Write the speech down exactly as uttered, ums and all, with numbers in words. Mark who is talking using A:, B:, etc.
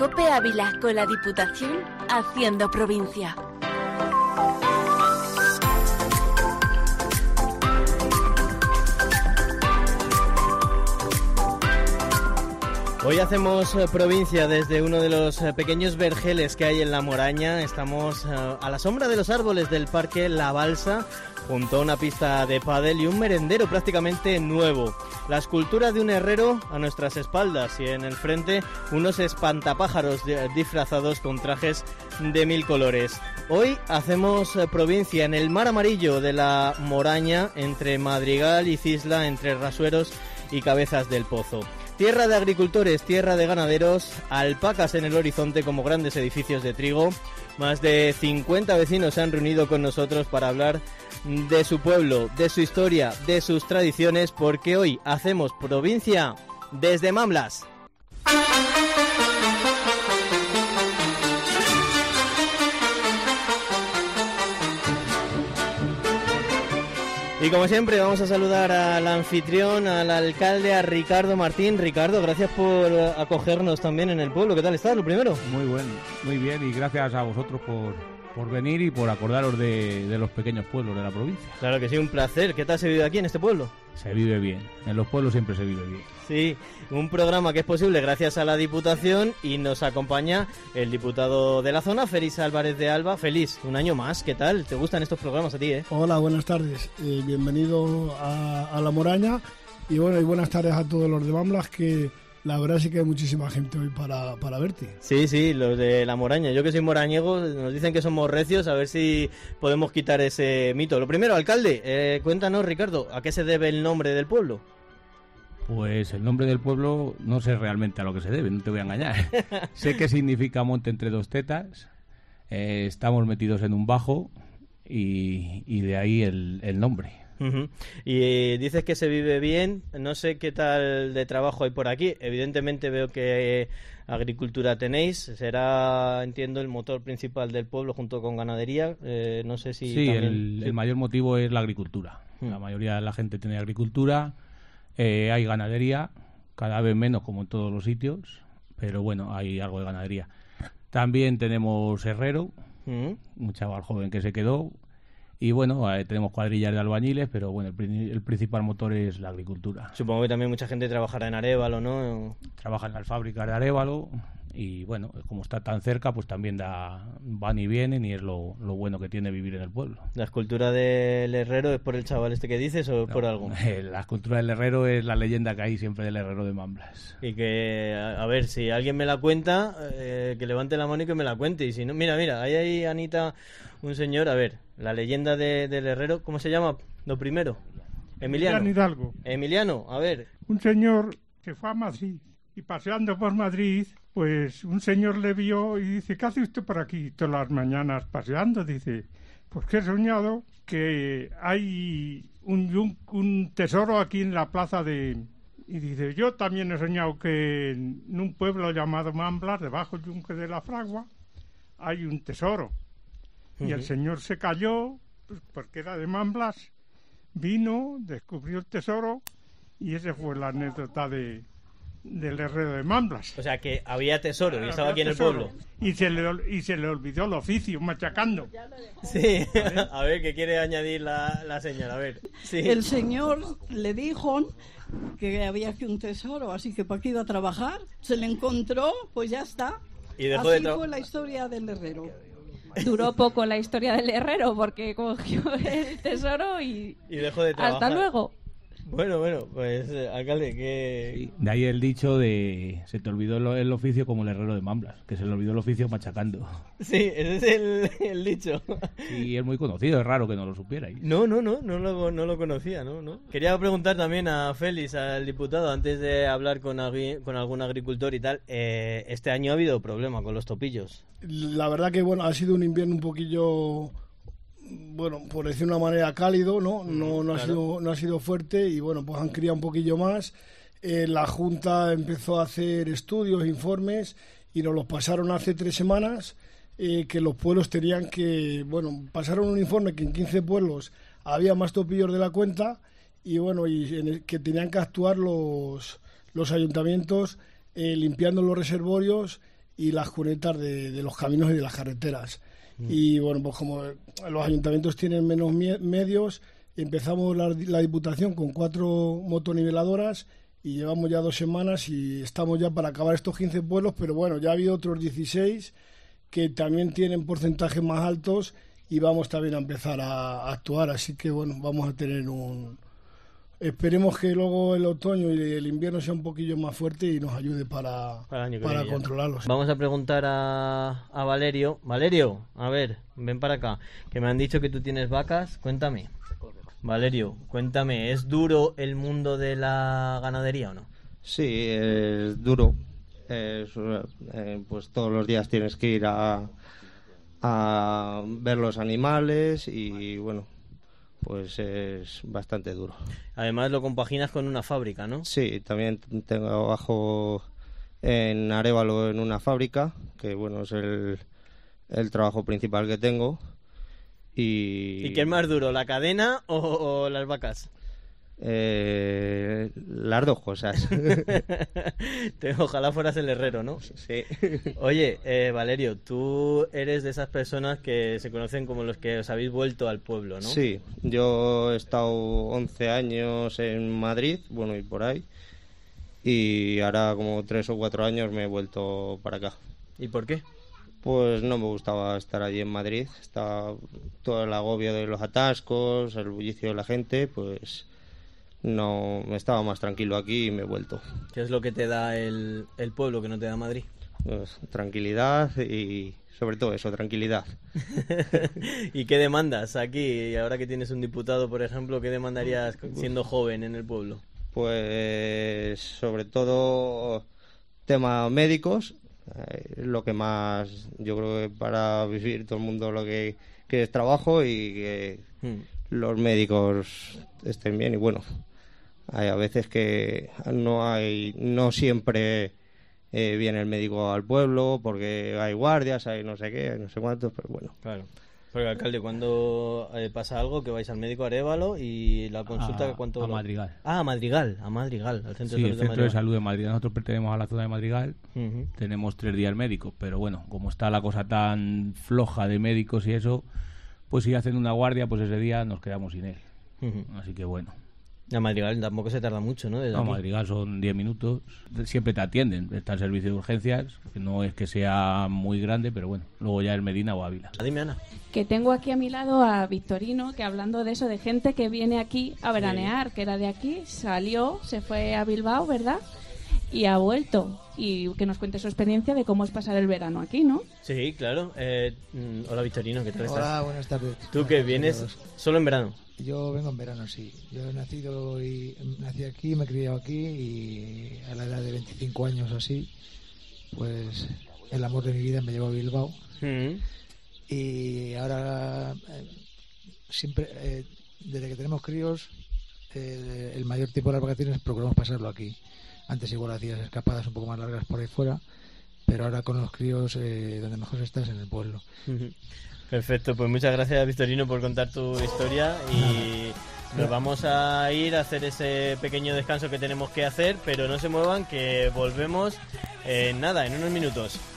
A: COPE Ávila con la Diputación haciendo provincia.
B: Hoy hacemos eh, provincia desde uno de los eh, pequeños vergeles que hay en La Moraña. Estamos eh, a la sombra de los árboles del Parque La Balsa, junto a una pista de pádel y un merendero prácticamente nuevo. La escultura de un herrero a nuestras espaldas y en el frente unos espantapájaros disfrazados con trajes de mil colores. Hoy hacemos eh, provincia en el mar amarillo de La Moraña, entre Madrigal y Cisla, entre Rasueros y Cabezas del Pozo. Tierra de agricultores, tierra de ganaderos, alpacas en el horizonte como grandes edificios de trigo. Más de cincuenta vecinos se han reunido con nosotros para hablar de su pueblo, de su historia, de sus tradiciones, porque hoy hacemos provincia desde Mamblas. Y como siempre vamos a saludar al anfitrión, al alcalde, a Ricardo Martín. Ricardo, gracias por acogernos también en el pueblo. ¿Qué tal estás, lo primero?
C: Muy bueno, muy bien, y gracias a vosotros por, por venir y por acordaros de, de los pequeños pueblos de la provincia.
B: Claro que sí, un placer. ¿Qué tal se vive aquí en este pueblo?
C: Se vive bien, en los pueblos siempre se vive bien.
B: Sí, un programa que es posible gracias a la Diputación y nos acompaña el diputado de la zona, Félix Álvarez de Alba. Félix, un año más, ¿qué tal? ¿Te gustan estos programas a ti, eh?
D: Hola, buenas tardes, eh, bienvenido a, a La Moraña y bueno, y buenas tardes a todos los de Mamblas, que la verdad sí que hay muchísima gente hoy para, para verte.
B: Sí, sí, los de La Moraña. Yo que soy morañego, nos dicen que somos recios, a ver si podemos quitar ese mito. Lo primero, alcalde, eh, cuéntanos, Ricardo, ¿a qué se debe el nombre del pueblo?
C: Pues el nombre del pueblo no sé realmente a lo que se debe, no te voy a engañar. Sé que significa monte entre dos tetas, eh, estamos metidos en un bajo y, y de ahí el, el nombre.
B: Uh-huh. Y eh, dices que se vive bien, no sé qué tal de trabajo hay por aquí. Evidentemente veo que eh, agricultura tenéis, será, entiendo, el motor principal del pueblo junto con ganadería. Eh, no sé si
C: sí,
B: también...
C: el,
B: sí,
C: el mayor motivo es la agricultura. Uh-huh. La mayoría de la gente tiene agricultura. Eh, hay ganadería, cada vez menos como en todos los sitios, pero bueno, hay algo de ganadería. También tenemos herrero, uh-huh. un chaval joven que se quedó, y bueno, eh, tenemos cuadrillas de albañiles, pero bueno, el, el principal motor es la agricultura.
B: Supongo que también mucha gente trabajará en Arévalo, ¿no?
C: Trabaja en las fábricas de Arévalo y bueno, como está tan cerca, pues también da, van y vienen y es lo, lo bueno que tiene vivir en el pueblo.
B: ¿La escultura del herrero es por el chaval este que dices o no, por algo?
C: Eh, la escultura del herrero es la leyenda que hay siempre del herrero de Mamblas.
B: Y que, a, a ver, si alguien me la cuenta, eh, que levante la mano y que me la cuente. Y si no, mira, mira, ahí hay, Anita, un señor, a ver, la leyenda de, del herrero, ¿cómo se llama? Lo primero. Emiliano.
E: Emiliano Hidalgo.
B: Emiliano, a ver.
E: Un señor que fue a Madrid y paseando por Madrid, pues un señor le vio y dice, ¿qué hace usted por aquí todas las mañanas paseando? Dice, pues que he soñado que hay un, un, un tesoro aquí en la plaza de... Y dice, yo también he soñado que en un pueblo llamado Mamblas, debajo del yunque de la Fragua, hay un tesoro. Uh-huh. Y el señor se cayó, pues, porque era de Mamblas, vino, descubrió el tesoro y esa fue la anécdota de... del herrero de Mamblas.
B: O sea que había tesoro y estaba
E: había
B: aquí en
E: tesoro.
B: el pueblo.
E: Y se, le, y se le olvidó el oficio, machacando.
B: Sí, a ver, ¿qué quiere añadir la, la señora? A ver. Sí.
F: El señor le dijo que había aquí un tesoro, así que para qué iba a trabajar, se le encontró, pues ya está.
B: Y dejó
F: así
B: de tra-
F: fue la historia del herrero.
G: Duró poco la historia del herrero porque cogió el tesoro y,
B: y dejó de trabajar.
G: Hasta luego.
B: Bueno, bueno, pues eh, alcalde, que...
C: Sí, de ahí el dicho de se te olvidó el, el oficio como el herrero de Mamblas, que se le olvidó el oficio machacando.
B: Sí, ese es el, el dicho.
C: Y es muy conocido, es raro que no lo supierais.
B: No, no, no, no lo, no lo conocía, ¿no? ¿no? Quería preguntar también a Félix, al diputado, antes de hablar con, agri- con algún agricultor y tal, eh, este año ha habido problema con los topillos.
D: La verdad que, bueno, ha sido un invierno un poquillo... bueno, por decir una manera cálido, ¿no? No, no, ha,
B: claro.
D: sido, no ha sido fuerte y bueno, pues han criado un poquillo más. Eh, la Junta empezó a hacer estudios, informes y nos los pasaron hace tres semanas eh, que los pueblos tenían que, bueno, pasaron un informe que en quince pueblos había más topillos de la cuenta y bueno, y en el, que tenían que actuar los, los ayuntamientos eh, limpiando los reservorios y las cunetas de, de los caminos y de las carreteras. Mm. Y bueno, pues como los ayuntamientos tienen menos mie- medios, empezamos la, la Diputación con cuatro motoniveladoras y llevamos ya dos semanas y estamos ya para acabar estos quince pueblos, pero bueno, ya ha habido otros dieciséis que también tienen porcentajes más altos y vamos también a empezar a, a actuar, así que bueno, vamos a tener un... Esperemos que luego el otoño y el invierno sea un poquillo más fuerte y nos ayude para, para, para controlarlos.
B: Vamos a preguntar a, a Valerio. Valerio, a ver, ven para acá, que me han dicho que tú tienes vacas, cuéntame. Valerio, cuéntame, ¿es duro el mundo de la ganadería o no?
H: Sí, es duro. Es, eh, pues todos los días tienes que ir a, a ver los animales y bueno, pues es bastante duro.
B: Además lo compaginas con una fábrica, ¿no?
H: Sí, también tengo trabajo en Arévalo en una fábrica, que bueno, es el, el trabajo principal que tengo. ¿Y,
B: ¿Y qué es más duro, la cadena o, o las vacas?
H: Eh, las dos cosas.
B: Te, ojalá fueras el herrero, ¿no?
H: Sí.
B: Oye, eh, Valerio, tú eres de esas personas que se conocen como los que os habéis vuelto al pueblo, ¿no?
H: Sí, yo he estado once años en Madrid, bueno, y por ahí, y ahora como tres o cuatro años me he vuelto para acá.
B: ¿Y por qué?
H: Pues no me gustaba estar allí en Madrid, estaba todo el agobio de los atascos, el bullicio de la gente, pues no, me estaba más tranquilo aquí y me he vuelto.
B: ¿Qué es lo que te da el, el pueblo que no te da Madrid?
H: Pues tranquilidad y sobre todo eso, tranquilidad.
B: ¿Y qué demandas aquí? Ahora que tienes un diputado, por ejemplo, ¿qué demandarías siendo joven en el pueblo?
H: Pues sobre todo temas médicos. Eh, lo que más, yo creo que para vivir todo el mundo lo que, que es trabajo y que hmm. los médicos estén bien. Y bueno, hay a veces que no hay, no siempre eh, viene el médico al pueblo porque hay guardias, hay no sé qué, no sé cuántos, pero bueno.
B: Claro. Porque, alcalde, cuando eh, pasa algo, que vais al médico a Arévalo y la consulta,
C: a,
B: ¿cuánto?
C: A Madrigal.
B: Ah, a Madrigal, a Madrigal, al centro
C: sí,
B: de salud
C: el centro
B: de,
C: de salud de Madrigal. Nosotros pertenecemos a la zona de Madrigal,
B: uh-huh.
C: tenemos tres días médicos, pero bueno, como está la cosa tan floja de médicos y eso, pues si hacen una guardia, pues ese día nos quedamos sin él. Uh-huh. Así que bueno.
B: A Madrigal tampoco se tarda mucho, ¿no?
C: Desde a Madrigal son diez minutos. Siempre te atienden. Está el servicio de urgencias, que no es que sea muy grande, pero bueno. Luego ya es Medina o Ávila.
B: Dime, Ana.
G: Que tengo aquí a mi lado a Victorino, que hablando de eso, de gente que viene aquí a veranear, sí. que era de aquí, salió, se fue a Bilbao, ¿verdad? Y ha vuelto. Y que nos cuente su experiencia de cómo es pasar el verano aquí, ¿no?
B: Sí, claro. Eh, hola, Victorino, ¿qué tal estás?
I: Hola, buenas tardes.
B: ¿Tú que vienes solo en verano?
I: Yo vengo en verano, sí. Yo he nacido y nací aquí, me he criado aquí y a la edad de veinticinco años o así, pues el amor de mi vida me llevó a Bilbao.
B: Mm.
I: Y ahora eh, siempre, eh, desde que tenemos críos, eh, el mayor tiempo de las vacaciones procuramos pasarlo aquí. Antes igual hacías escapadas un poco más largas por ahí fuera, pero ahora con los críos eh, donde mejor estás en el pueblo.
B: Mm-hmm. Perfecto, pues muchas gracias, Victorino, por contar tu historia y nos vamos a ir a hacer ese pequeño descanso que tenemos que hacer, pero no se muevan, que volvemos en nada, en unos minutos.